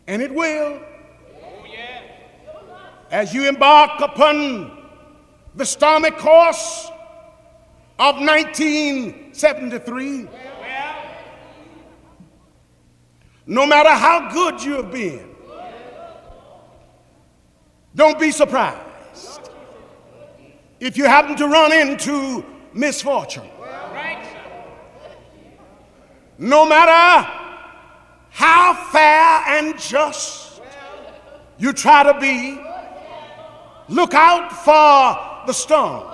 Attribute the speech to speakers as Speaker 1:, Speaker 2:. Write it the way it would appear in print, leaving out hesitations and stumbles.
Speaker 1: And it will. As you embark upon the stormy course of 1973, no matter how good you have been, don't be surprised if you happen to run into misfortune. No matter how fair and just you try to be, look out for the storm.